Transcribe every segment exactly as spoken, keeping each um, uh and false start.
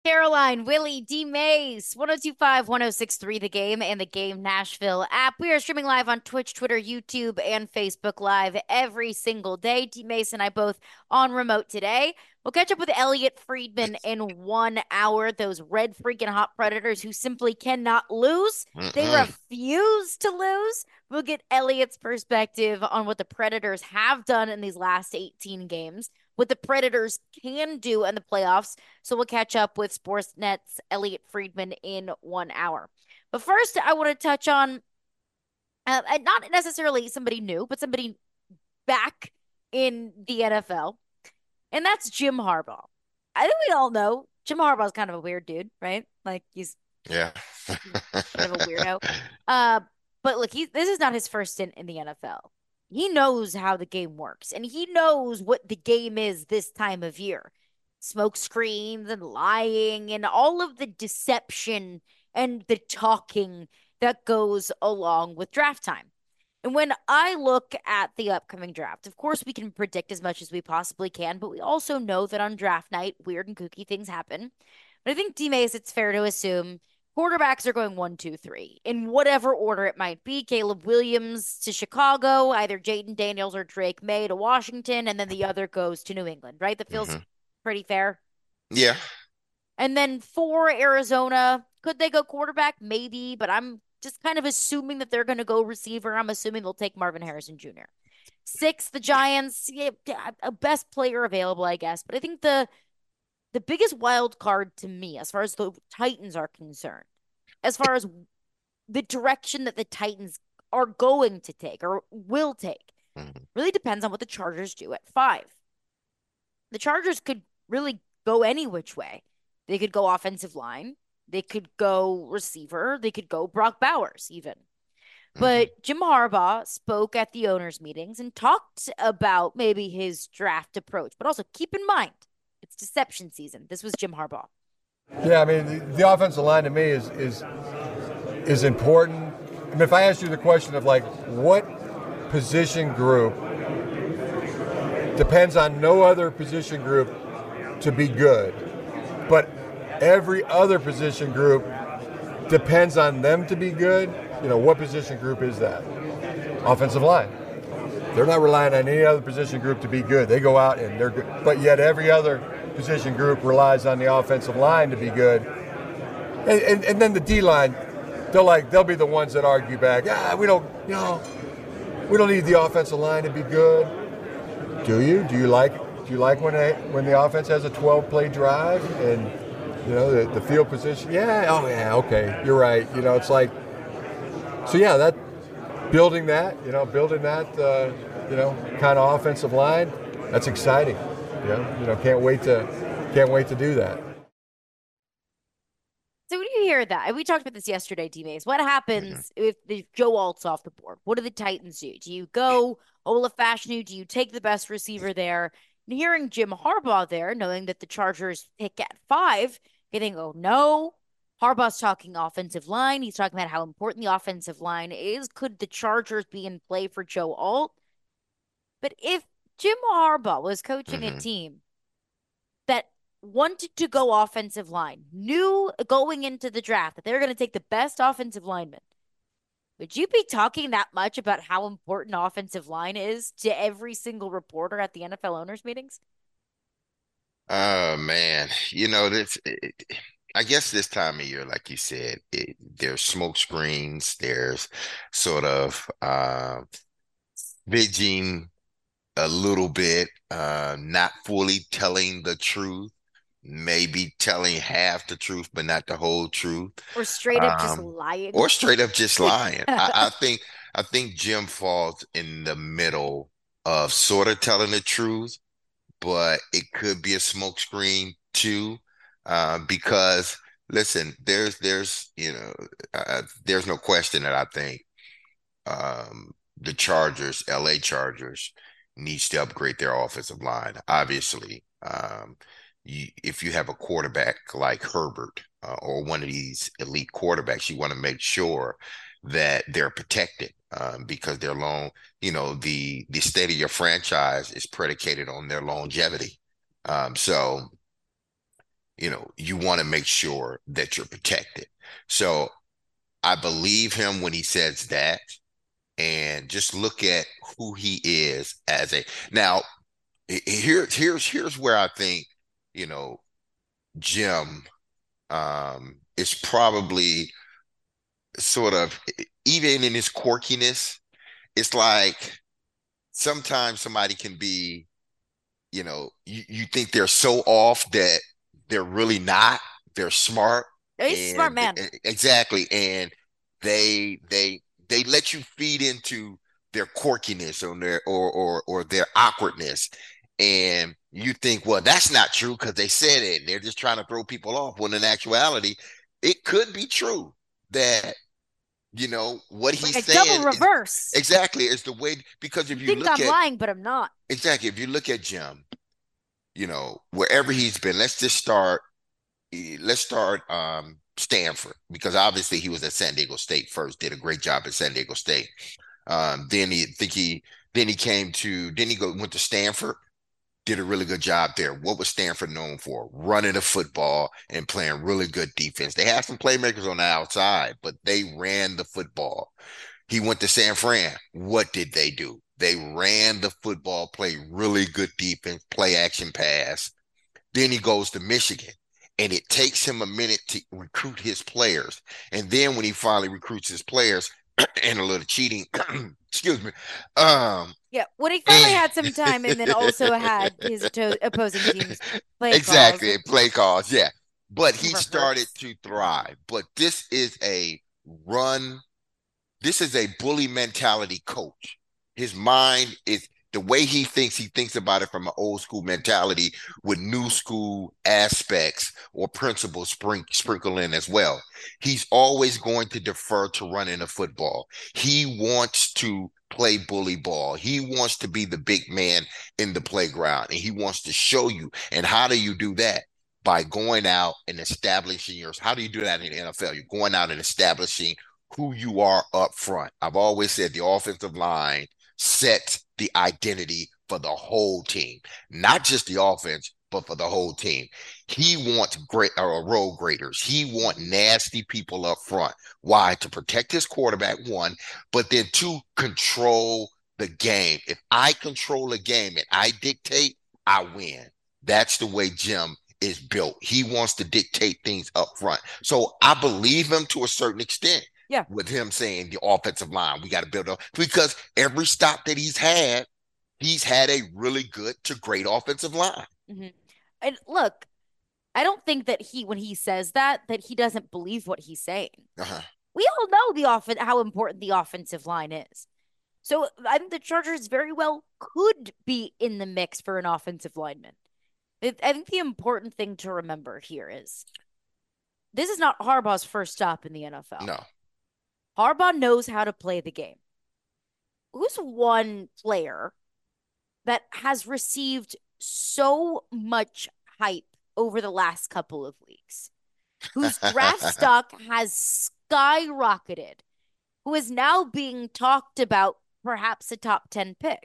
Caroline, Willie, D Mays, one oh two five, one oh six three, The Game and the Game Nashville app. We are streaming live on Twitch, Twitter, YouTube, and Facebook Live every single day. D Mays and I both on remote today. We'll catch up with Elliot Friedman in one hour. Those red freaking hot predators who simply cannot lose. They Mm-mm. refuse to lose. We'll get Elliot's perspective on what the Predators have done in these last eighteen games, what the Predators can do in the playoffs. So we'll catch up with Sportsnet's Elliot Friedman in one hour. But first, I want to touch on uh, not necessarily somebody new, but somebody back in the N F L, and that's Jim Harbaugh. I think we all know Jim Harbaugh's kind of a weird dude, right? Like he's Yeah. he's kind of a weirdo. Uh, but look, he this is not his first stint in the N F L. He knows how the game works, and he knows what the game is this time of year. Smoke screens and lying and all of the deception and the talking that goes along with draft time. And when I look at the upcoming draft, of course, we can predict as much as we possibly can, but we also know that on draft night, weird and kooky things happen. But I think, D Mays, it's fair to assume quarterbacks are going one, two, three in whatever order it might be. Caleb Williams to Chicago, either Jaden Daniels or Drake May to Washington, and then the other goes to New England, right? That feels hmm pretty fair. Yeah. And then for Arizona, could they go quarterback? Maybe, but I'm just kind of assuming that they're going to go receiver. I'm assuming they'll take Marvin Harrison Junior Six, the Giants, yeah, a best player available, I guess. But I think the the biggest wild card to me, as far as the Titans are concerned, as far as the direction that the Titans are going to take or will take, hmm really depends on what the Chargers do at five. The Chargers could really go any which way. They could go offensive line, they could go receiver, they could go Brock Bowers, even. hmm But Jim Harbaugh spoke at the owners' meetings and talked about maybe his draft approach. But also keep in mind, it's deception season. This was Jim Harbaugh. Yeah, I mean the, the offensive line to me is is is important. I mean, if I ask you the question of like what position group depends on no other position group to be good, but every other position group depends on them to be good, you know, what position group is that? Offensive line. They're not relying on any other position group to be good. They go out and they're good. But yet every other position group relies on the offensive line to be good. And, and, and then the D line, they'll like they'll be the ones that argue back. Ah, we don't, you know, we don't need the offensive line to be good. Do you? Do you like do you like when they, when the offense has a twelve play drive and you know the, the field position? Yeah. Oh yeah. Okay. You're right. You know, it's like so. Yeah. That building that, you know, building that, uh, you know, kind of offensive line. That's exciting. Yeah. You know, can't wait to can't wait to do that. So when you hear that, and we talked about this yesterday, D Mays, what hmm happens if, if Joe Alt's off the board? What do the Titans do? Do you go Ola Fashanu? Do you take the best receiver there? And hearing Jim Harbaugh there, knowing that the Chargers pick at five, you think, oh no. Harbaugh's talking offensive line. He's talking about how important the offensive line is. Could the Chargers be in play for Joe Alt? But if Jim Harbaugh was coaching a hmm team that wanted to go offensive line, knew going into the draft that they were going to take the best offensive lineman, would you be talking that much about how important offensive line is to every single reporter at the N F L owners meetings? Oh man, you know this. It, I guess this time of year, like you said, it, there's smoke screens. There's sort of uh, fidging a little bit, uh, not fully telling the truth, maybe telling half the truth, but not the whole truth. Or straight up just Um, lying? or straight up just lying. I, I think I think Jim falls in the middle of sort of telling the truth, but it could be a smokescreen too, uh, because listen, there's there's you know uh, there's no question that I think um, the Chargers, L A Chargers, needs to upgrade their offensive line. Obviously, um, you, if you have a quarterback like Herbert uh, or one of these elite quarterbacks, you want to make sure that they're protected um, because they're long. You know, the the state of your franchise is predicated on their longevity. Um, so you know, you want to make sure that you're protected. So I believe him when he says that. And just look at who he is as a now. Here's here's here's where I think, you know, Jim um, is probably sort of, even in his quirkiness, it's like sometimes somebody can be, you know, you, you think they're so off that they're really not. They're smart. Oh, he's a smart And man. exactly. And they they they let you feed into their quirkiness or their or or or their awkwardness. And you think, well, that's not true because they said it. They're just trying to throw people off. When in actuality, it could be true that, you know, what Like he's a double saying is, reverse. exactly, is the way. Because if You you think look I'm at lying, but I'm not. exactly, if you look at Jim, you know, wherever he's been, let's just start. eh, Let's start um, Stanford, because obviously he was at San Diego State first. Did a great job at San Diego State. Um, then he think he then he came to then he go went to Stanford, did a really good job there. What was Stanford known for? Running the football and playing really good defense. They had some playmakers on the outside, but they ran the football. He went to San Fran. What did they do? They ran the football, played really good defense, play action pass. Then he goes to Michigan, and it takes him a minute to recruit his players. And then when he finally recruits his players, and a little cheating, excuse me, um, Yeah, when he finally had some time, and then also had his to- opposing teams play calls. exactly, play calls, yeah. But he Never started hurts. to thrive. But this is a run this is a bully mentality coach. His mind is the way he thinks, he thinks about it from an old school mentality with new school aspects or principles spring, sprinkle in as well. He's always going to defer to running a football. He wants to play bully ball. He wants to be the big man in the playground, and he wants to show you. And how do you do that? By going out and establishing yours. How do you do that in the N F L? You're going out and establishing who you are up front. I've always said the offensive line sets the identity for the whole team, not just the offense, but for the whole team. He wants great or road graders. He wants nasty people up front. Why? To protect his quarterback, one, but then two, control the game. If I control the game and I dictate, I win. That's the way Jim is built. He wants to dictate things up front. So I believe him to a certain extent. Yeah. With him saying the offensive line, we got to build up, because every stop that he's had, he's had a really good to great offensive line. Mm-hmm. And look, I don't think that he, when he says that, that he doesn't believe what he's saying. Uh-huh. We all know the off- how important the offensive line is. So I think the Chargers very well could be in the mix for an offensive lineman. I think the important thing to remember here is this is not Harbaugh's first stop in the N F L. No. Harbaugh knows how to play the game. Who's one player that has received so much hype over the last couple of weeks, whose draft stock has skyrocketed, who is now being talked about perhaps a top ten pick?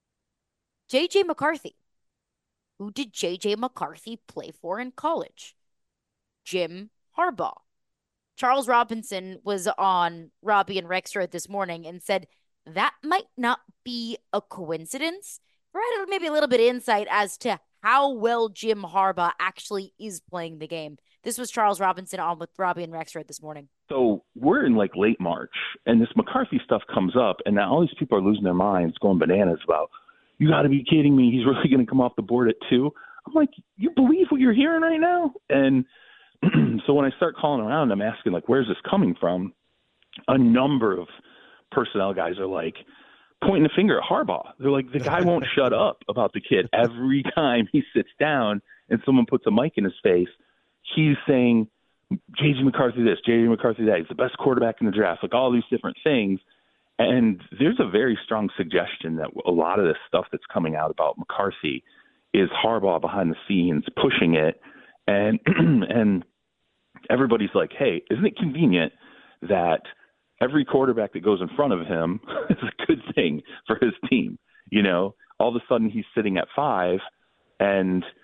J J McCarthy. Who did J J McCarthy play for in college? Jim Harbaugh. Charles Robinson was on Robbie and Rexroad this morning and said that might not be a coincidence. Provided maybe a little bit of insight as to how well Jim Harbaugh actually is playing the game. This was Charles Robinson on with Robbie and Rexroad this morning. So we're in like late March, and this McCarthy stuff comes up, and now all these people are losing their minds, going bananas about, you got to be kidding me, he's really going to come off the board at two? I'm like, you believe what you're hearing right now? And so when I start calling around, I'm asking, like, where's this coming from? A number of personnel guys are like pointing the finger at Harbaugh. They're like, the guy won't shut up about the kid. Every time he sits down and someone puts a mic in his face, he's saying, J J McCarthy this, J J McCarthy that. He's the best quarterback in the draft, like all these different things. And there's a very strong suggestion that a lot of this stuff that's coming out about McCarthy is Harbaugh behind the scenes pushing it. And and everybody's like, hey, isn't it convenient that every quarterback that goes in front of him is a good thing for his team? You know, all of a sudden he's sitting at five, and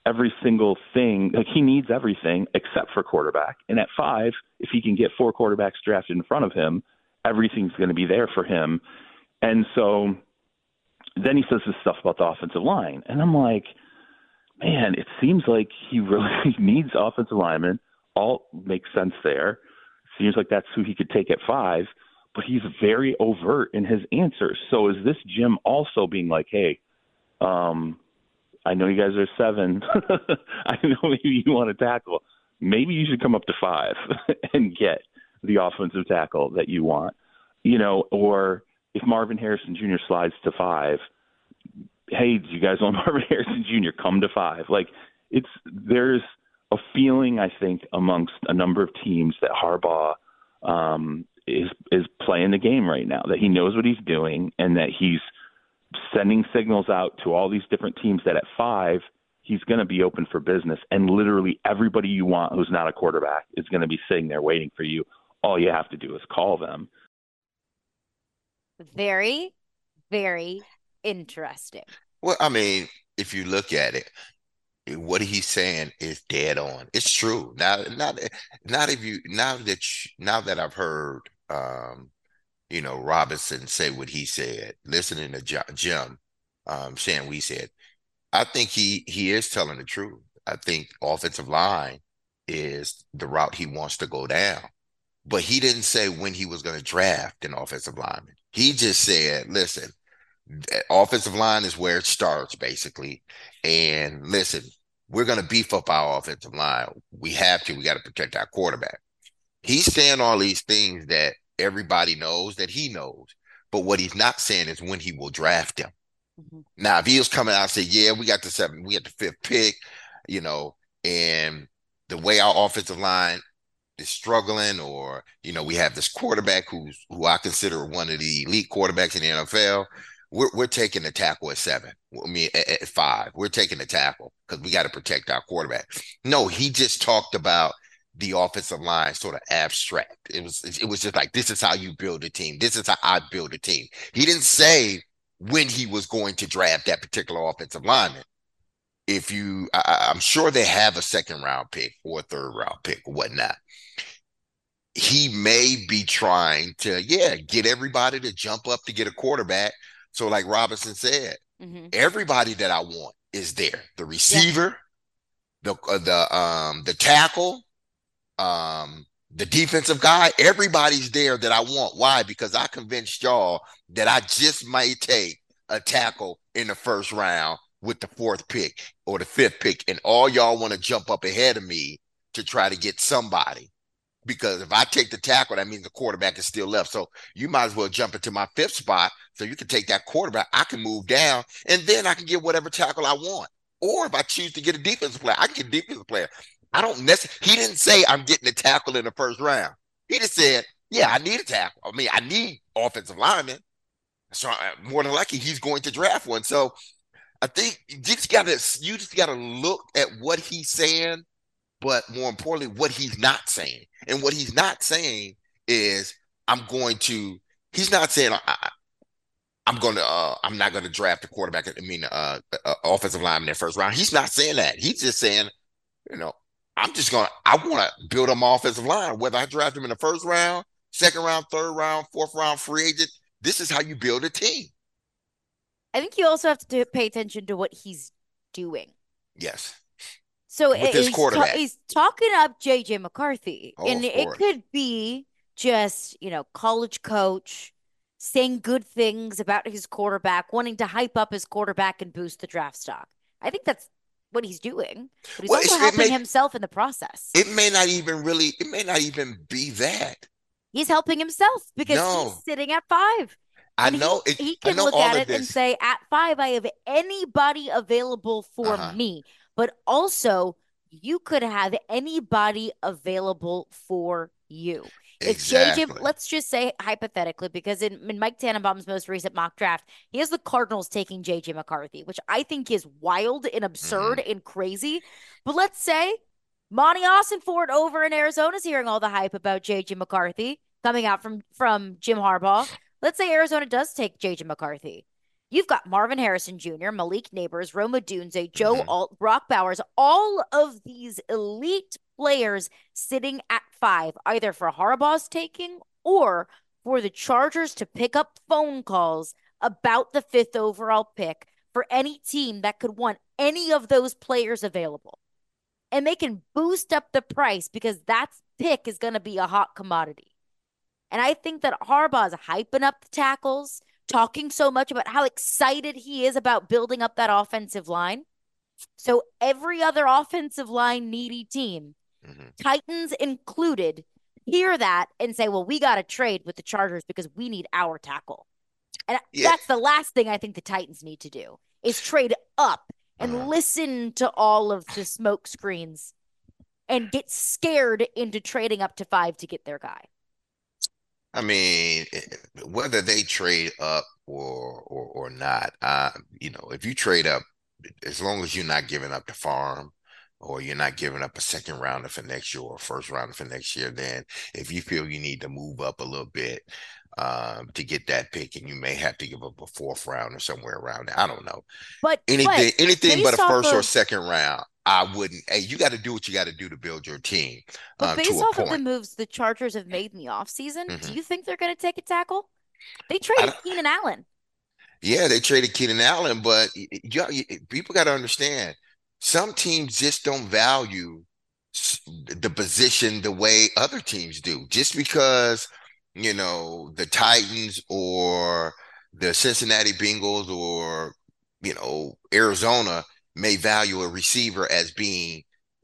every single thing. Like he needs everything except for quarterback. And at five, if he can get four quarterbacks drafted in front of him, everything's going to be there for him. And so then he says this stuff about the offensive line. And I'm like, man, it seems like he really needs offensive linemen. All makes sense there. Seems like that's who he could take at five, but he's very overt in his answers. So is this Jim also being like, hey, um, I know you guys are seven. I know maybe you want to tackle. Maybe you should come up to five and get the offensive tackle that you want. You know, or if Marvin Harrison Junior slides to five, hey, do you guys want Marvin Harrison Junior come to five? Like, it's there's a feeling, I think, amongst a number of teams that Harbaugh um, is is playing the game right now, that he knows what he's doing and that he's sending signals out to all these different teams that at five, he's going to be open for business. And literally everybody you want who's not a quarterback is going to be sitting there waiting for you. All you have to do is call them. Very, very interesting. Well, I mean, if you look at it, what he's saying is dead on. It's true. Now, not not if you now that you, now that I've heard, um, you know, Robinson say what he said, listening to Jim um, saying what he said, I think he he is telling the truth. I think offensive line is the route he wants to go down. But he didn't say when he was going to draft an offensive lineman. He just said, listen, offensive line is where it starts, basically. And listen, we're going to beef up our offensive line. We have to. We got to protect our quarterback. He's saying all these things that everybody knows that he knows. But what he's not saying is when he will draft him. Mm-hmm. Now, if he was coming out and say, yeah, we got the seventh, we got the fifth pick, you know, and the way our offensive line is struggling, or, you know, we have this quarterback who's who I consider one of the elite quarterbacks in the N F L. We're we're taking the tackle at seven. I mean, at, at five, we're taking the tackle because we got to protect our quarterback. No, he just talked about the offensive line sort of abstract. It was it was just like, this is how you build a team. This is how I build a team. He didn't say when he was going to draft that particular offensive lineman. If you, I, I'm sure they have a second round pick or a third round pick or whatnot. He may be trying to, yeah, get everybody to jump up to get a quarterback. So like Robinson said, mm-hmm. everybody that I want is there. The receiver, yeah. the uh, the um the tackle, um the defensive guy, everybody's there that I want. Why? Because I convinced y'all that I just might take a tackle in the first round with the fourth pick or the fifth pick, and all y'all want to jump up ahead of me to try to get somebody. Because if I take the tackle, that means the quarterback is still left. So you might as well jump into my fifth spot so you can take that quarterback. I can move down, and then I can get whatever tackle I want. Or if I choose to get a defensive player, I can get a defensive player. I don't necessarily, he didn't say I'm getting a tackle in the first round. He just said, yeah, I need a tackle. I mean, I need offensive linemen. So more than likely, he's going to draft one. So I think you just gotta you just gotta look at what he's saying, but more importantly, what he's not saying. And what he's not saying is, I'm going to. He's not saying I, I'm going to. Uh, I'm not going to draft a quarterback. I mean, uh, uh, offensive lineman in the first round. He's not saying that. He's just saying, you know, I'm just going to. I want to build up my offensive line. Whether I draft him in the first round, second round, third round, fourth round, free agent. This is how you build a team. I think you also have to do, pay attention to what he's doing. Yes. So With his he's, quarterback. ta- he's talking up J J McCarthy. Oh, and it could be just, you know, college coach saying good things about his quarterback, wanting to hype up his quarterback and boost the draft stock. I think that's what he's doing. But he's well, also helping may, himself in the process. It may not even really, it may not even be that. He's helping himself because no. he's sitting at five. I know. He, it, he can know look at it this. and say, at five, I have anybody available for uh-huh. me. But also, you could have anybody available for you. Exactly. If J J, let's just say hypothetically, because in, in Mike Tannenbaum's most recent mock draft, he has the Cardinals taking J J McCarthy, which I think is wild and absurd mm-hmm. and crazy. But let's say Monty Ossenfort over in Arizona is hearing all the hype about J J McCarthy coming out from, from Jim Harbaugh. Let's say Arizona does take J J McCarthy. You've got Marvin Harrison Junior, Malik Neighbors, Rome Odunze, Joe Hmm. Alt, Brock Bowers, all of these elite players sitting at five, either for Harbaugh's taking or for the Chargers to pick up phone calls about the fifth overall pick for any team that could want any of those players available. And they can boost up the price because that pick is going to be a hot commodity. And I think that Harbaugh is hyping up the tackles, talking so much about how excited he is about building up that offensive line. So every other offensive line needy team, Hmm. Titans included, hear that and say, well, we got to trade with the Chargers because we need our tackle. And Yeah. that's the last thing I think the Titans need to do is trade up and Uh-huh. listen to all of the smoke screens and get scared into trading up to five to get their guy. I mean, eh, whether they trade up or or or not, uh, you know, if you trade up, as long as you're not giving up the farm or you're not giving up a second rounder for next year or a first rounder for next year, then if you feel you need to move up a little bit um, to get that pick, and you may have to give up a fourth round or somewhere around there. I don't know. But Anything, but anything but a based off first or of second round, I wouldn't. Hey, you got to do what you got to do to build your team but um, to based a off of the point. moves the Chargers have made in the offseason, do Hmm. you think they're going to take a tackle? They I traded don't, Keenan Allen. yeah, they traded Keenan Allen, but y- y- y- people got to understand some teams just don't value s- the position the way other teams do. Just because, you know, the Titans or the Cincinnati Bengals or, you know, Arizona may value a receiver as being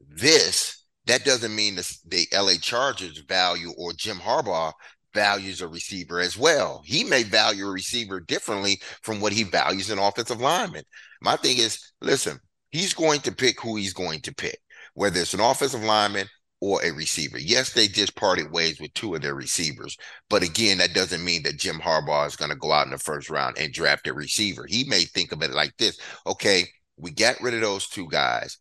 this, that doesn't mean the, the L A Chargers value or Jim Harbaugh values a receiver as well. He may value a receiver differently from what he values an offensive lineman. My thing is, listen, he's going to pick who he's going to pick, whether it's an offensive lineman or a receiver. Yes, they just parted ways with two of their receivers. But again, that doesn't mean that Jim Harbaugh is going to go out in the first round and draft a receiver. He may think of it like this. Okay, we got rid of those two guys.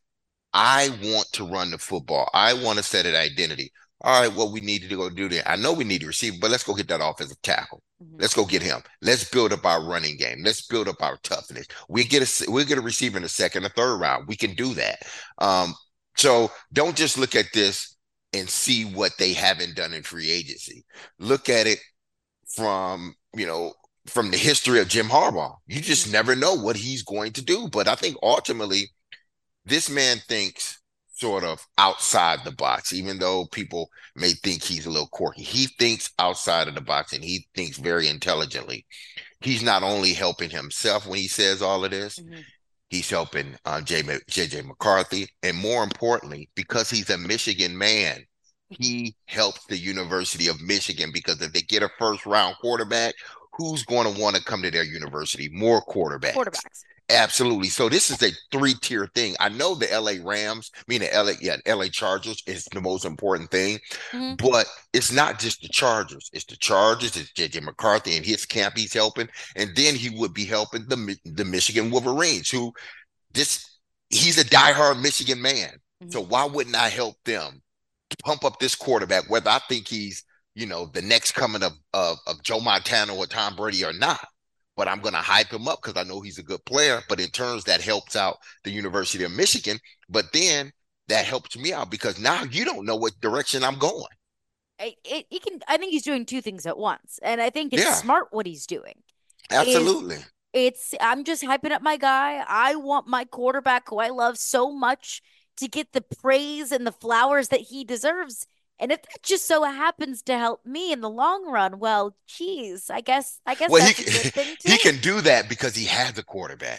I want to run the football. I want to set an identity. All right, what we need to go do there. I know we need to receive, but let's go get that offensive tackle. Mm-hmm. Let's go get him. Let's build up our running game. Let's build up our toughness. We get a we get a receiver in the second or third round. We can do that. Um, so don't just look at this and see what they haven't done in free agency. Look at it from you know from the history of Jim Harbaugh. You just Mm-hmm. never know what he's going to do. But I think ultimately this man thinks sort of outside the box, even though people may think he's a little quirky. He thinks outside of the box and he thinks very intelligently. He's not only helping himself when he says all of this, Mm-hmm. he's helping uh, J J McCarthy. And more importantly, because he's a Michigan man, he helps the University of Michigan because if they get a first round quarterback, who's going to want to come to their university? More quarterbacks. Quarterbacks. Absolutely. So this is a three-tier thing. I know the L A Rams, I mean the L A, yeah, L A Chargers is the most important thing, Mm-hmm. but it's not just the Chargers. It's the Chargers. It's J J McCarthy and his camp he's helping, and then he would be helping the the Michigan Wolverines, who this he's a diehard Michigan man. Mm-hmm. So why wouldn't I help them pump up this quarterback, whether I think he's you know the next coming of of, of Joe Montana or Tom Brady or not? But I'm going to hype him up because I know he's a good player. But in turns, that helps out the University of Michigan. But then that helps me out because now you don't know what direction I'm going. It, it, he can. I think he's doing two things at once, and I think it's Yeah, smart what he's doing. Is absolutely. it's I'm just hyping up my guy. I want my quarterback who I love so much to get the praise and the flowers that he deserves. And if that just so happens to help me in the long run, well, geez, I guess I guess Well, that's a he good thing he too. can do that because he has a quarterback.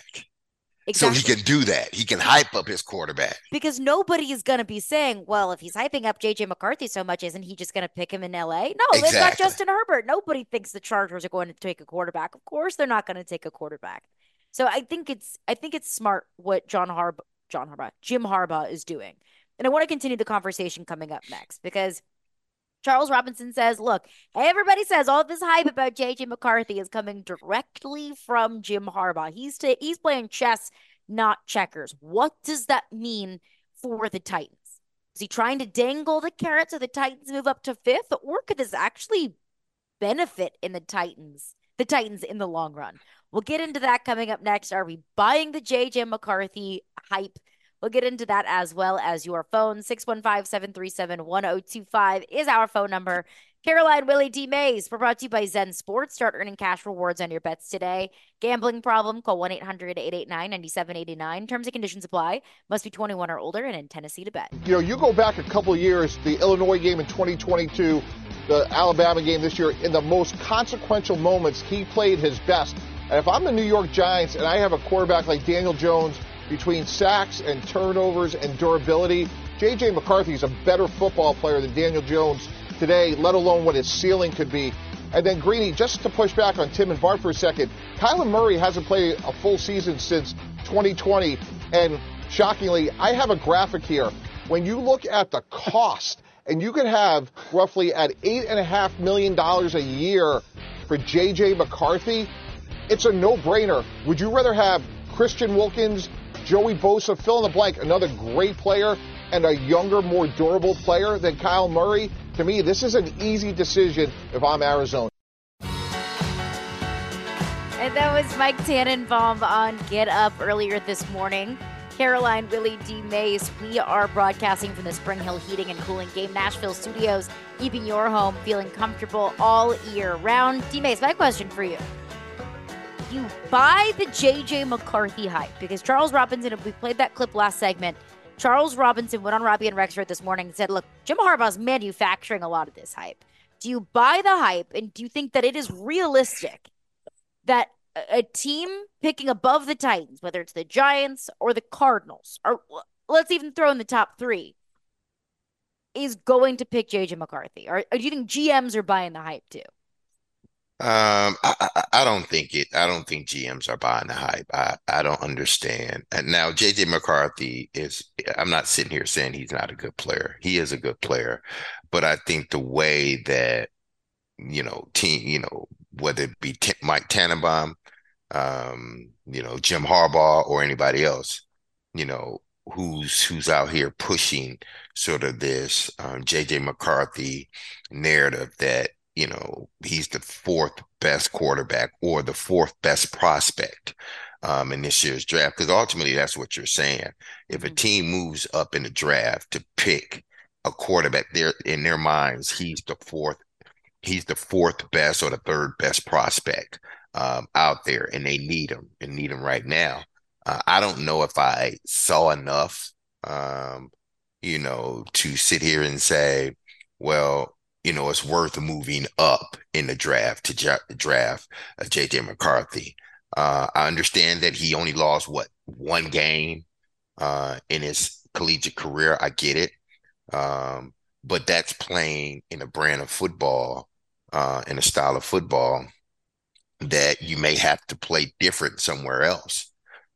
So he Exactly. can do that. He can hype up his quarterback. Because nobody is going to be saying, well, if he's hyping up J J McCarthy so much, isn't he just going to pick him in L A? No, they've got Exactly. Justin Herbert. Nobody thinks the Chargers are going to take a quarterback. Of course, they're not going to take a quarterback. So I think it's I think it's smart what John Harb John Harbaugh Jim Harbaugh is doing. And I want to continue the conversation coming up next because Charles Robinson says, look, everybody says all this hype about J J McCarthy is coming directly from Jim Harbaugh. He's ta- he's playing chess, not checkers. What does that mean for the Titans? Is he trying to dangle the carrot so the Titans move up to fifth, or could this actually benefit in the Titans the Titans in the long run. We'll get into that coming up next. Are we buying the J J McCarthy hype? We'll get into that as well as your phone. six one five, seven three seven, one oh two five is our phone number. Caroline, Willie, D. Mays. We're brought to you by Zen Sports. Start earning cash rewards on your bets today. Gambling problem? Call one eight hundred, eight eight nine, nine seven eight nine. Terms and conditions apply. Must be twenty-one or older and in Tennessee to bet. You know, you go back a couple of years, the Illinois game in twenty twenty-two, the Alabama game this year, in the most consequential moments, he played his best. And if I'm the New York Giants and I have a quarterback like Daniel Jones, between sacks and turnovers and durability, J J McCarthy is a better football player than Daniel Jones today, let alone what his ceiling could be. And then, Greeny, just to push back on Tim and Bart for a second, Kyler Murray hasn't played a full season since twenty twenty, and shockingly, I have a graphic here. When you look at the cost, and you could have roughly at eight point five million dollars a year for J J McCarthy, it's a no-brainer. Would you rather have Christian Wilkins, Joey Bosa, fill in the blank, another great player, and a younger, more durable player than Kyle Murray? To me, this is an easy decision if I'm Arizona. And that was Mike Tannenbaum on Get Up earlier this morning. Caroline, Willie, D. Mays, we are broadcasting from the Spring Hill Heating and Cooling Game Nashville studios, keeping your home feeling comfortable all year round. D. Mays, my question for you. You buy the J J McCarthy hype, because Charles Robinson, if we played that clip last segment, Charles Robinson went on Robbie and Rexford this morning and said, look, Jim Harbaugh's manufacturing a lot of this hype. Do you buy the hype, and do you think that it is realistic that a team picking above the Titans, whether it's the Giants or the Cardinals, or let's even throw in the top three, is going to pick J J McCarthy? Or, or do you think G Ms are buying the hype too? Um, I, I, I don't think it. I don't think G Ms are buying the hype. I, I don't understand. And now J J McCarthy is. I'm not sitting here saying he's not a good player. He is a good player, but I think the way that you know, team, you know, whether it be T- Mike Tannenbaum, um, you know, Jim Harbaugh, or anybody else, you know, who's who's out here pushing sort of this um, J J McCarthy narrative that, you know, he's the fourth best quarterback or the fourth best prospect um, in this year's draft. Because ultimately, that's what you're saying. If a team moves up in the draft to pick a quarterback, there in their minds, he's the fourth. He's the fourth best or the third best prospect um, out there, and they need him and need him right now. Uh, I don't know if I saw enough, um, you know, to sit here and say, well, you know, it's worth moving up in the draft to j- draft uh, J J McCarthy. Uh, I understand that he only lost, what, one game uh, in his collegiate career. I get it. Um, but that's playing in a brand of football, uh, in a style of football that you may have to play different somewhere else.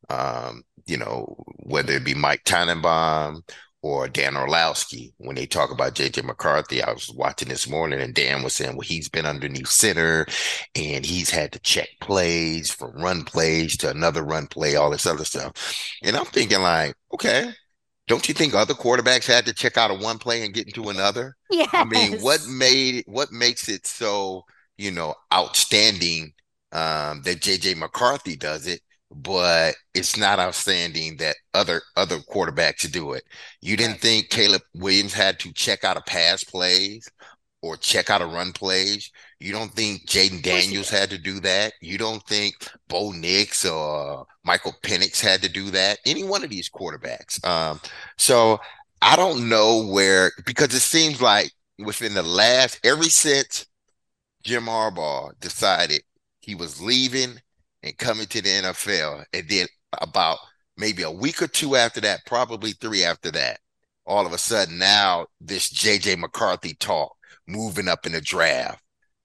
Um, you know, whether it be Mike Tannenbaum or Dan Orlowski, when they talk about J J McCarthy. I was watching this morning and Dan was saying, well, he's been underneath center and he's had to check plays from run plays to another run play, all this other stuff. And I'm thinking like, okay, don't you think other quarterbacks had to check out of one play and get into another? Yes. I mean, what made what makes it so, you know, outstanding um, that J J McCarthy does it, but it's not outstanding that other other quarterbacks do it? You didn't think Caleb Williams had to check out of pass plays or check out of run plays? You don't think Jaden Daniels had to do that? You don't think Bo Nix or Michael Penix had to do that? Any one of these quarterbacks. Um, so I don't know where, because it seems like within the last, ever since Jim Harbaugh decided he was leaving and coming to the N F L, and then about maybe a week or two after that, probably three after that, all of a sudden now this J J McCarthy talk, moving up in the draft.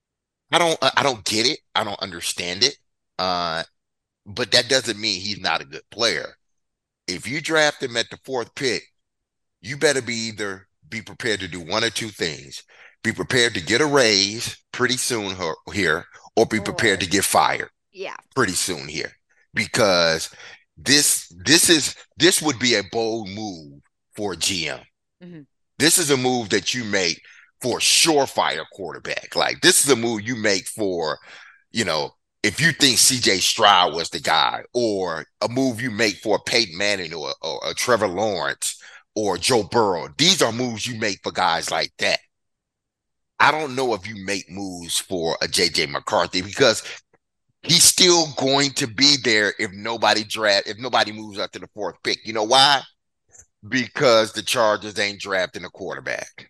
I don't I don't get it. I don't understand it. Uh, but that doesn't mean he's not a good player. If you draft him at the fourth pick, you better be either be prepared to do one or two things. Be prepared to get a raise pretty soon here, or be prepared to get fired. Yeah. Pretty soon here. Because this this is this would be a bold move for a G M. Mm-hmm. This is a move that you make for a surefire quarterback. Like, this is a move you make for, you know, if you think C J Stroud was the guy, or a move you make for a Peyton Manning or, or a Trevor Lawrence or Joe Burrow, these are moves you make for guys like that. I don't know if you make moves for a J J McCarthy, because he's still going to be there if nobody draft, if nobody moves up to the fourth pick. You know why? Because the Chargers ain't drafting a quarterback.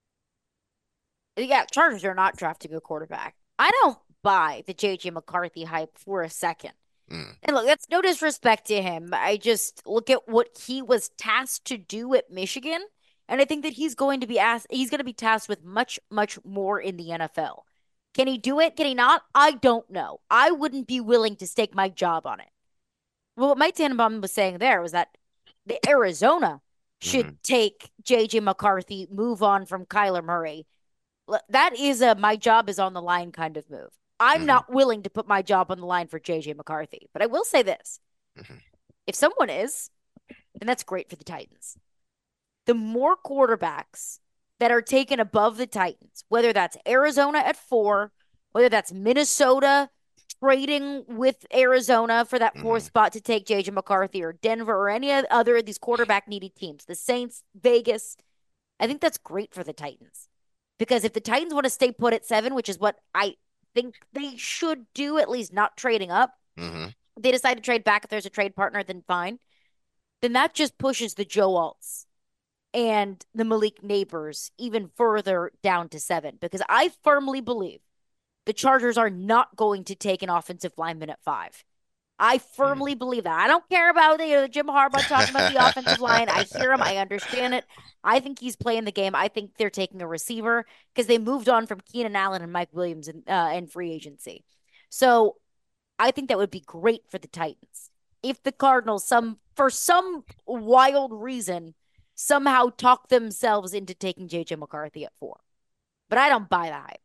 Yeah, Chargers are not drafting a quarterback. I don't buy the J J McCarthy hype for a second. Mm. And look, that's no disrespect to him. I just look at what he was tasked to do at Michigan, and I think that he's going to be asked, he's going to be tasked with much, much more in the N F L. Can he do it? Can he not? I don't know. I wouldn't be willing to stake my job on it. Well, what Mike Tannenbaum was saying there was that the Arizona should Mhm. take J J McCarthy, move on from Kyler Murray. That is a my job is on the line kind of move. I'm Mhm. not willing to put my job on the line for J J McCarthy. But I will say this. Mhm. If someone is, then that's great for the Titans. The more quarterbacks that are taken above the Titans, whether that's Arizona at four, whether that's Minnesota trading with Arizona for that fourth Mhm. spot to take J J McCarthy, or Denver, or any other of these quarterback needy teams, the Saints, Vegas, I think that's great for the Titans. Because if the Titans want to stay put at seven, which is what I think they should do, at least not trading up, Mhm. if they decide to trade back if there's a trade partner, then fine. Then that just pushes the Joe Alts and the Malik Neighbors even further down to seven. Because I firmly believe the Chargers are not going to take an offensive lineman at five. I firmly believe that. I don't care about the, you know, Jim Harbaugh talking about the offensive line. I hear him. I understand it. I think he's playing the game. I think they're taking a receiver because they moved on from Keenan Allen and Mike Williams in, uh, in free agency. So I think that would be great for the Titans if the Cardinals, some for some wild reason, somehow talk themselves into taking J J McCarthy at four. But I don't buy the hype.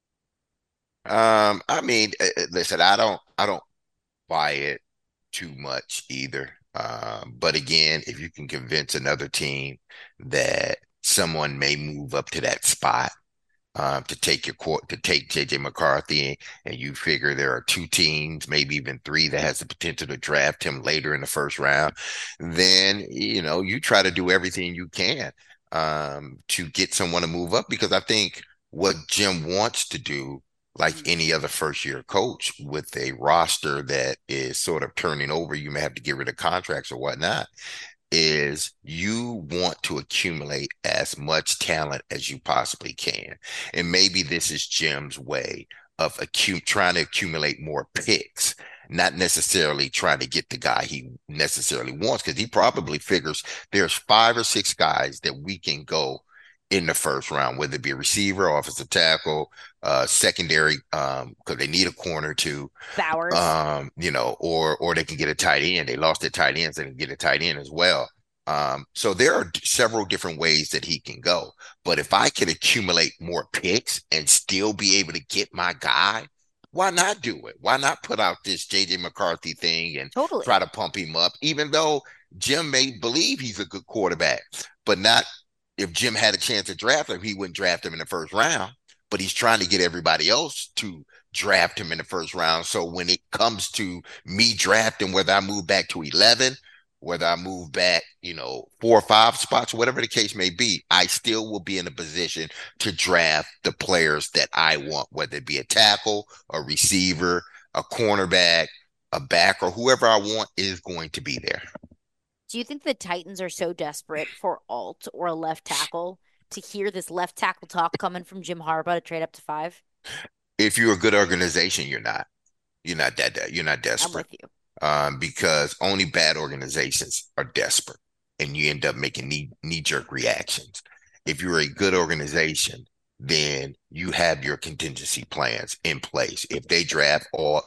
Um, I mean, uh, uh, listen, I don't, I don't buy it too much either. Um, but again, if you can convince another team that someone may move up to that spot, um, to take your court to take J J McCarthy, and you figure there are two teams, maybe even three, that has the potential to draft him later in the first round, then you know you try to do everything you can um, to get someone to move up, because I think what Jim wants to do, like any other first year coach with a roster that is sort of turning over, you may have to get rid of contracts or whatnot, is you want to accumulate as much talent as you possibly can. And maybe this is Jim's way of accu- trying to accumulate more picks, not necessarily trying to get the guy he necessarily wants, because he probably figures there's five or six guys that we can go in the first round, whether it be a receiver, offensive tackle, uh, secondary, um, because they need a corner too, Bowers. um, you know, or or they can get a tight end. They lost their tight ends, and they can get a tight end as well. Um, so there are several different ways that he can go. But if I can accumulate more picks and still be able to get my guy, why not do it? Why not put out this J J McCarthy thing and Totally. try to pump him up, even though Jim may believe he's a good quarterback, but not if Jim had a chance to draft him, he wouldn't draft him in the first round. But he's trying to get everybody else to draft him in the first round. So when it comes to me drafting, whether I move back to eleven, whether I move back, you know, four or five spots, whatever the case may be, I still will be in a position to draft the players that I want, whether it be a tackle, a receiver, a cornerback, a back, or whoever I want is going to be there. Do you think the Titans are so desperate for alt or a left tackle to hear this left tackle talk coming from Jim Harbaugh to trade up to five? If you're a good organization, you're not. You're not that. You're not I'm desperate. with you. Um, because only bad organizations are desperate, and you end up making knee knee jerk reactions. If you're a good organization, then you have your contingency plans in place. If they draft all,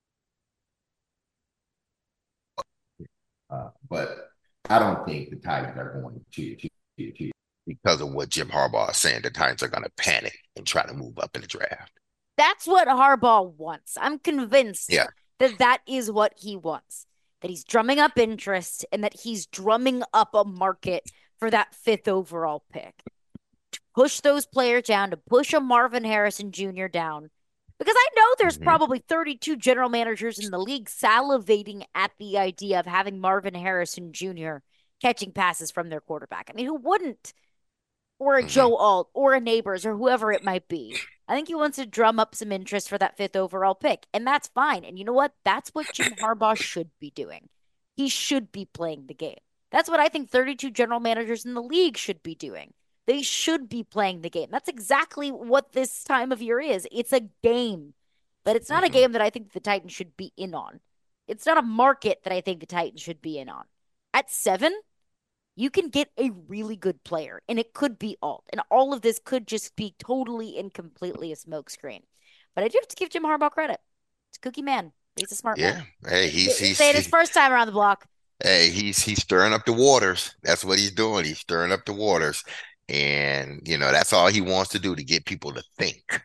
uh, but I don't think the Titans are going to, to, to, to because of what Jim Harbaugh is saying. The Titans are going to panic and try to move up in the draft. That's what Harbaugh wants. I'm convinced Yeah. that that is what he wants. That he's drumming up interest and that he's drumming up a market for that fifth overall pick. To push those players down, to push a Marvin Harrison Junior down, Because I know there's Mhm. probably thirty-two general managers in the league salivating at the idea of having Marvin Harrison Junior catching passes from their quarterback. I mean, who wouldn't? Or a Mhm. Joe Alt or a Neighbors or whoever it might be. I think he wants to drum up some interest for that fifth overall pick, and that's fine. And you know what? That's what Jim Harbaugh should be doing. He should be playing the game. That's what I think thirty-two general managers in the league should be doing. They should be playing the game. That's exactly what this time of year is. It's a game, but it's not a Mhm. game that I think the Titans should be in on. It's not a market that I think the Titans should be in on. At seven, you can get a really good player, and it could be Alt. And all of this could just be totally and completely a smokescreen. But I do have to give Jim Harbaugh credit. It's a cookie man. He's a smart man. Yeah. Hey, he's Didn't he's say it his he, first time around the block. hey, he's he's stirring up the waters. That's what he's doing. He's stirring up the waters. And, you know, that's all he wants to do to get people to think.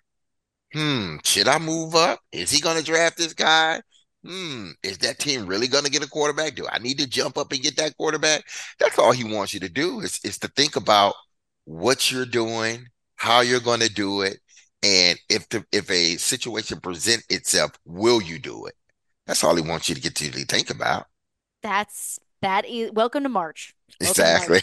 Hmm, should I move up? Is he going to draft this guy? Hmm, is that team really going to get a quarterback? Do I need to jump up and get that quarterback? That's all he wants you to do is, is to think about what you're doing, how you're going to do it, and if the if a situation present itself, will you do it? That's all he wants you to get to think about. That's that is welcome to March. Welcome to Exactly. March.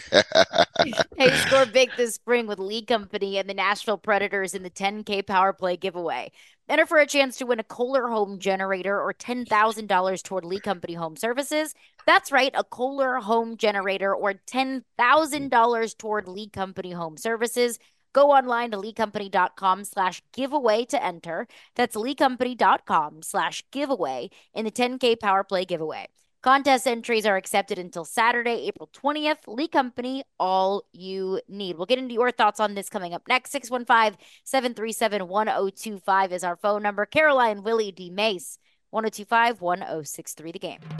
They scored big this spring with Lee Company and the Nashville Predators in the ten K power play giveaway. Enter for a chance to win a Kohler home generator or ten thousand dollars toward Lee Company home services. That's right, a Kohler home generator or ten thousand dollars toward Lee Company home services. Go online to leecompany.com slash giveaway to enter. That's leecompany.com slash giveaway in the ten K power play giveaway. Contest entries are accepted until Saturday, April twentieth. Lee Company, all you need. We'll get into your thoughts on this coming up next. six one five, seven three seven, one oh two five is our phone number. Caroline, Willie, D. Mace, one oh two five, one oh six three, the game.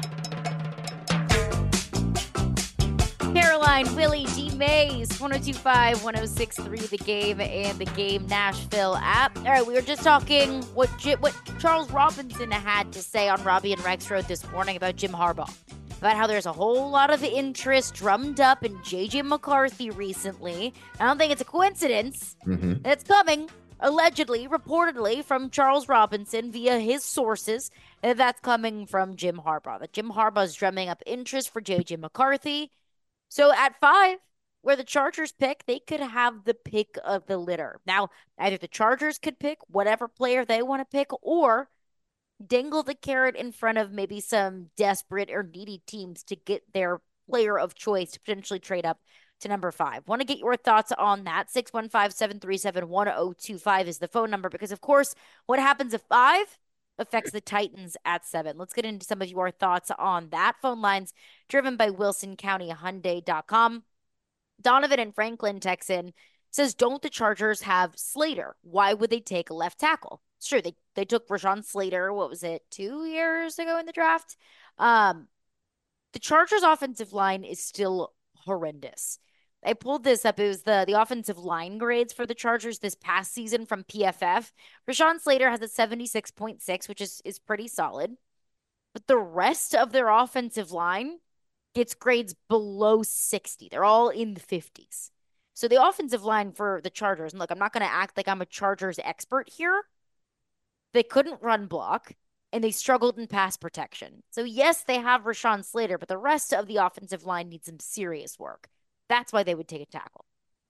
Caroline, Willie, D. Mays, one oh two five, one oh six three, the game, and the Game Nashville app. All right, we were just talking what what Charles Robinson had to say on Robbie and Rexroad this morning about Jim Harbaugh, about how there's a whole lot of interest drummed up in J J McCarthy recently. I don't think it's a coincidence. Mhm. It's coming, allegedly, reportedly, from Charles Robinson via his sources. And that's coming from Jim Harbaugh. That Jim Harbaugh is drumming up interest for J J McCarthy. So at five, where the Chargers pick, they could have the pick of the litter. Now, either the Chargers could pick whatever player they want to pick or dangle the carrot in front of maybe some desperate or needy teams to get their player of choice to potentially trade up to number five. Want to get your thoughts on that? six one five, seven three seven, one oh two five is the phone number because, of course, what happens at five affects the Titans at seven. Let's get into some of your thoughts on that. Phone lines driven by Wilson County Hyundai dot com. Donovan in Franklin, Texan, says, don't the Chargers have Slater? Why would they take a left tackle? It's true. They, they took Rashawn Slater, what was it, two years ago in the draft? Um, the Chargers offensive line is still horrendous. I pulled this up. It was the, the offensive line grades for the Chargers this past season from P F F. Rashawn Slater has a seventy-six point six, which is, is pretty solid. But the rest of their offensive line gets grades below sixty. They're all in the fifties. So the offensive line for the Chargers, and look, I'm not going to act like I'm a Chargers expert here. They couldn't run block, and they struggled in pass protection. So yes, they have Rashawn Slater, but the rest of the offensive line needs some serious work. That's why they would take a tackle.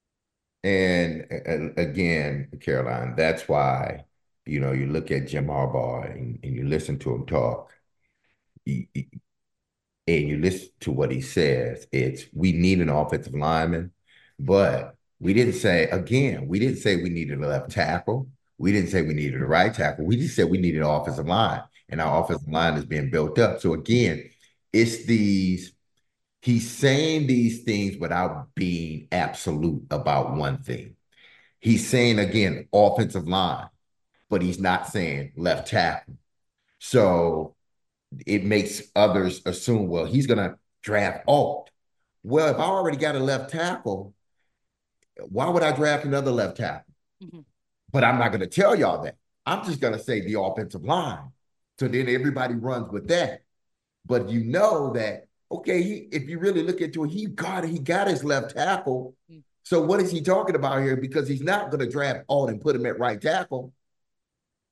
And, and again, Caroline, that's why, you know, you look at Jim Harbaugh and, and you listen to him talk, you, you- and you listen to what he says. It's we need an offensive lineman, but we didn't say, again, we didn't say we needed a left tackle. We didn't say we needed a right tackle. We just said we needed an offensive line, and our offensive line is being built up. So again, it's these he's saying these things without being absolute about one thing. He's saying, again, offensive line, but he's not saying left tackle. So it makes others assume, well, he's going to draft Alt. Well, if I already got a left tackle, why would I draft another left tackle? Mm-hmm. But I'm not going to tell y'all that. I'm just going to say the offensive line. So then everybody runs with that. But you know that, okay, he, if you really look into it, he got he got his left tackle. Mm. So what is he talking about here? Because he's not going to draft Alt and put him at right tackle.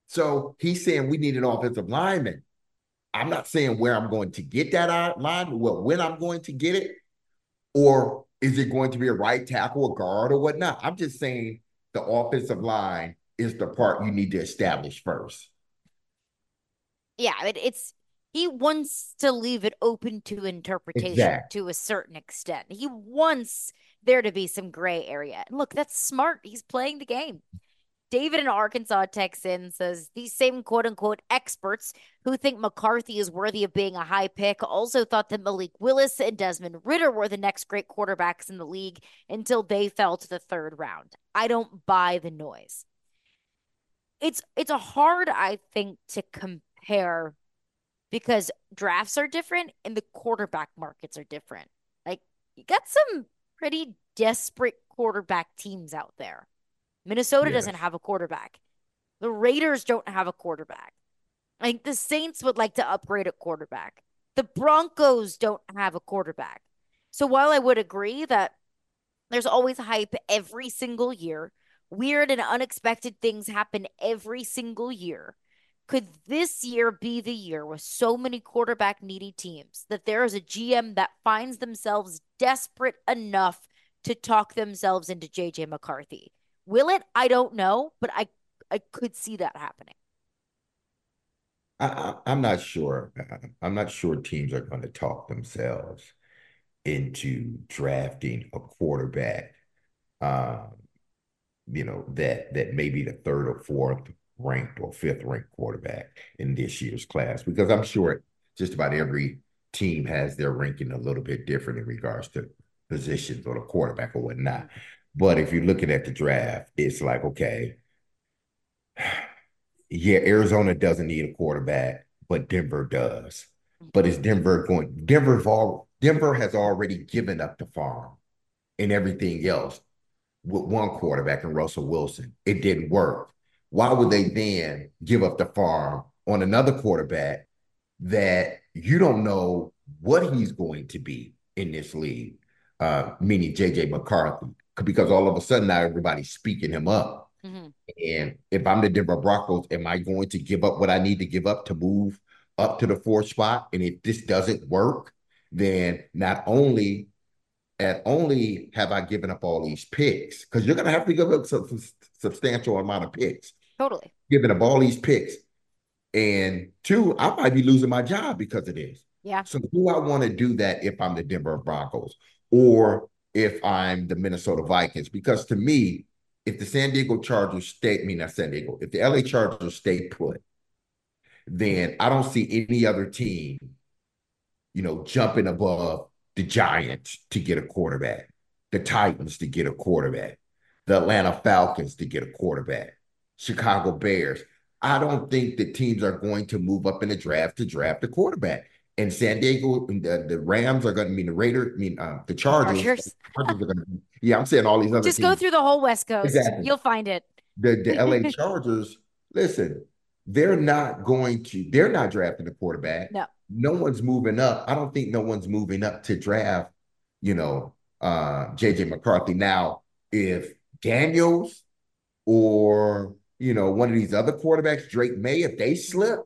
So he's saying we need an offensive lineman. I'm not saying where I'm going to get that line, well, when I'm going to get it, or is it going to be a right tackle, a guard, or whatnot? I'm just saying the offensive line is the part you need to establish first. Yeah, it, it's he wants to leave it open to interpretation Exactly. to a certain extent. He wants there to be some gray area. And look, that's smart. He's playing the game. David in Arkansas texts in, says these same quote unquote experts who think McCarthy is worthy of being a high pick also thought that Malik Willis and Desmond Ridder were the next great quarterbacks in the league until they fell to the third round. I don't buy the noise. It's it's a hard, I think, to compare because drafts are different and the quarterback markets are different. Like you got some pretty desperate quarterback teams out there. Minnesota Yes. doesn't have a quarterback. The Raiders don't have a quarterback. Like the Saints would like to upgrade at quarterback. The Broncos don't have a quarterback. So while I would agree that there's always hype every single year, weird and unexpected things happen every single year. Could this year be the year with so many quarterback needy teams that there is a G M that finds themselves desperate enough to talk themselves into J J McCarthy? Will it? I don't know, but I I could see that happening. I, I, I'm not sure. I'm not sure teams are going to talk themselves into drafting a quarterback, um, you know, that that may be the third or fourth ranked or fifth ranked quarterback in this year's class, because I'm sure just about every team has their ranking a little bit different in regards to positions or the quarterback or whatnot. But if you're looking at the draft, it's like, okay, yeah, Arizona doesn't need a quarterback, but Denver does. But is Denver going? Denver's all Denver has already given up the farm and everything else with one quarterback in Russell Wilson. It didn't work. Why would they then give up the farm on another quarterback that you don't know what he's going to be in this league? Uh, meaning J J McCarthy, because all of a sudden now everybody's speaking him up. Mm-hmm. And if I'm the Denver Broncos, am I going to give up what I need to give up to move up to the fourth spot? And if this doesn't work, then not only and only have I given up all these picks, because you're going to have to give up some, some substantial amount of picks. Totally. Giving up all these picks. And two, I might be losing my job because of this. Yeah. So do I want to do that if I'm the Denver Broncos or if I'm the Minnesota Vikings? Because to me, if the San Diego Chargers stay, I mean, not San Diego, if the L A Chargers stay put, then I don't see any other team, you know, jumping above the Giants to get a quarterback, the Titans to get a quarterback, the Atlanta Falcons to get a quarterback, Chicago Bears. I don't think that teams are going to move up in the draft to draft a quarterback. And San Diego, the, the Rams are going to I mean the Raiders, I mean uh, the Chargers. Chargers. Chargers are going to, yeah, I'm saying all these other Just teams. go through the whole West Coast. Exactly. You'll find it. The the L A Chargers, listen, they're not going to, they're not drafting a quarterback. No. No one's moving up. I don't think no one's moving up to draft, you know, uh, J J McCarthy. Now, if Daniels or, you know, one of these other quarterbacks, Drake May, if they slip,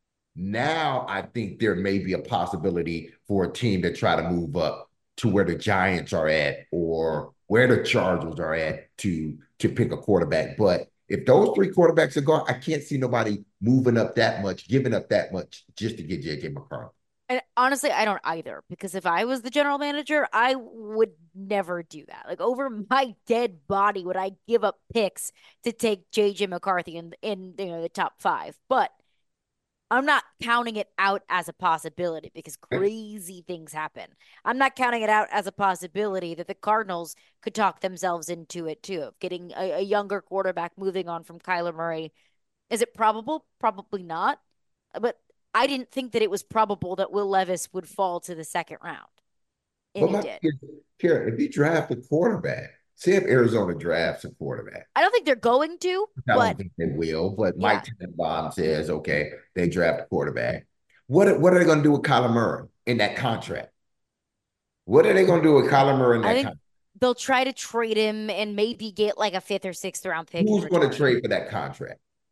now I think there may be a possibility for a team to try to move up to where the Giants are at or where the Chargers are at to to pick a quarterback. But if those three quarterbacks are gone, I can't see nobody moving up that much, giving up that much just to get J J McCarthy. And honestly, I don't either because if I was the general manager, I would never do that. Like over my dead body, would I give up picks to take J J McCarthy in in you know the top five? But I'm not counting it out as a possibility because crazy things happen. I'm not counting it out as a possibility that the Cardinals could talk themselves into it too, of getting a, a younger quarterback moving on from Kyler Murray. Is it probable? Probably not. But I didn't think that it was probable that Will Levis would fall to the second round. And Well, it my, did. here, if you draft a quarterback, see if Arizona drafts a quarterback. I don't think they're going to, I don't but think they will, but yeah. Mike Tannenbaum says, okay, they draft a quarterback. What, what are they going to do with Kyler Murray in that contract? What are they going to do with Kyler Murray in that I think contract? they'll try to trade him and maybe get like a fifth or sixth round pick. Who's going to trade for that contract?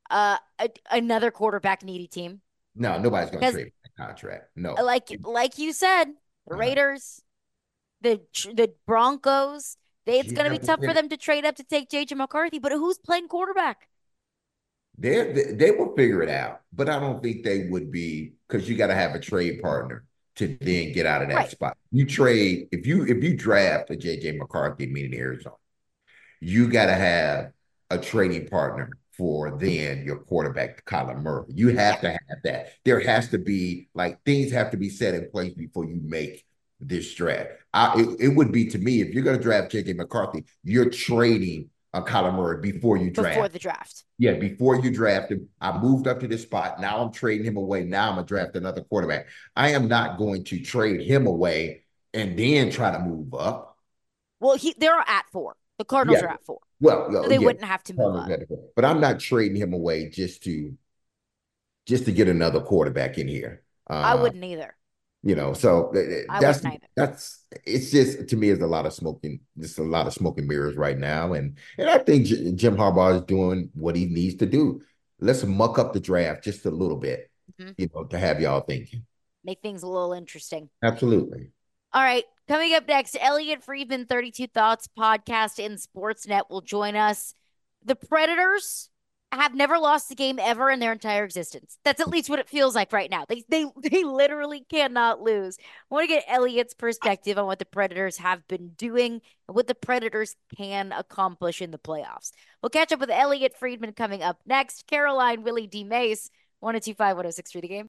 Uh, a, another quarterback needy team. No, nobody's going to Because trade for that contract. No. like like you said, the Uh, Raiders, the the Broncos, they, it's you going to be have to tough for figure- them to trade up to take J J McCarthy. But who's playing quarterback? they they they will figure it out, but I don't think they would be because you got to have a trade partner to then get out of that Right. spot. You trade if you if you draft a J J McCarthy, meaning Arizona, you got to have a trading partner for then your quarterback, Kyler Murray. You have to have that. There has to be like things have to be set in place before you make this draft. I, it, it would be to me if you're going to draft J J McCarthy, you're trading a Kyler Murray before you draft. Before the draft. Yeah, before you draft him, I moved up to this spot. Now I'm trading him away. Now I'm gonna draft another quarterback. I am not going to trade him away and then try to move up. Well, he they're at four. The Cardinals Yeah. are at four. Well, So they yeah, wouldn't have to move up. but I'm not trading him away just to just to get another quarterback in here. Uh, I wouldn't either. You know, so I that's wouldn't either. that's it's just to me is a lot of smoking, just a lot of smoking mirrors right now, and and I think J- Jim Harbaugh is doing what he needs to do. Let's muck up the draft just a little bit, Mhm. you know, to have y'all thinking. Make things a little interesting. Absolutely. All right. Coming up next, Elliot Friedman, thirty-two Thoughts podcast in Sportsnet will join us. The Predators have never lost a game ever in their entire existence. That's at least what it feels like right now. They they they literally cannot lose. I want to get Elliot's perspective on what the Predators have been doing and what the Predators can accomplish in the playoffs. We'll catch up with Elliot Friedman coming up next. Caroline, Willie D. Mace, one oh two five, one oh six three The Game.